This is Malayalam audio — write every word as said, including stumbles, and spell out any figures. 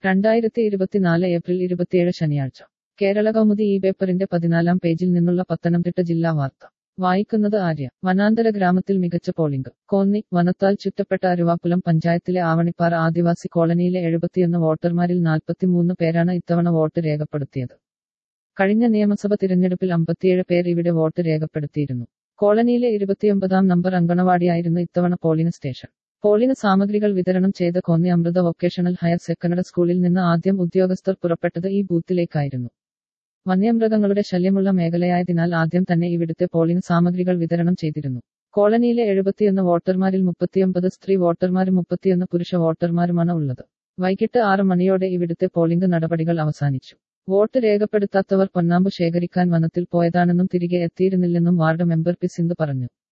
രണ്ടായിരത്തി ഇരുപത്തിനാല് ഏപ്രിൽ ഇരുപത്തിയേഴ് ശനിയാഴ്ച കേരള കൗമുദി ഈ പേപ്പറിന്റെ പതിനാലാം പേജിൽ നിന്നുള്ള പത്തനംതിട്ട ജില്ലാ വാർത്ത വായിക്കുന്നത് ആര്യ. വനാന്തര ഗ്രാമത്തിൽ മികച്ച പോളിംഗ്. കോന്നി. വനത്താൽ ചുറ്റപ്പെട്ട അരുവാപ്പുലം പഞ്ചായത്തിലെ ആവണിപ്പാറ ആദിവാസി കോളനിയിലെ എഴുപത്തിയൊന്ന് വോട്ടർമാരിൽ നാൽപ്പത്തിമൂന്ന് പേരാണ് ഇത്തവണ വോട്ട് രേഖപ്പെടുത്തിയത്. കഴിഞ്ഞ നിയമസഭ തിരഞ്ഞെടുപ്പിൽ അമ്പത്തിയേഴ് പേർ ഇവിടെ വോട്ട് രേഖപ്പെടുത്തിയിരുന്നു. കോളനിയിലെ ഇരുപത്തിയൊമ്പതാം നമ്പർ അങ്കണവാടിയായിരുന്നു ഇത്തവണ പോളിംഗ് സ്റ്റേഷൻ. പോളിംഗ് സാമഗ്രികൾ വിതരണം ചെയ്ത Konni Amrita vocational higher secondary സ്കൂളിൽ നിന്ന് ആദ്യം ഉദ്യോഗസ്ഥർ പുറപ്പെട്ടത് ഈ ബൂത്തിലേക്കായിരുന്നു. വന്യമൃഗങ്ങളുടെ ശല്യമുള്ള മേഖലയായതിനാൽ ആദ്യം തന്നെ ഇവിടുത്തെ പോളിംഗ് സാമഗ്രികൾ വിതരണം ചെയ്തിരുന്നു. കോളനിയിലെ എഴുപത്തിയൊന്ന് വോട്ടർമാരിൽ മുപ്പത്തിയൊമ്പത് സ്ത്രീ വോട്ടർമാരും മുപ്പത്തിയൊന്ന് പുരുഷ വോട്ടർമാരുമാണ് ഉള്ളത്. വൈകിട്ട് ആറ് മണിയോടെ ഇവിടുത്തെ പോളിംഗ് നടപടികൾ അവസാനിച്ചു. വോട്ട് രേഖപ്പെടുത്താത്തവർ പൊന്നാമ്പു ശേഖരിക്കാൻ വനത്തിൽ പോയതാണെന്നും തിരികെ എത്തിയിരുന്നില്ലെന്നും വാർഡ് മെമ്പർ പി സിന്ധു പറഞ്ഞു.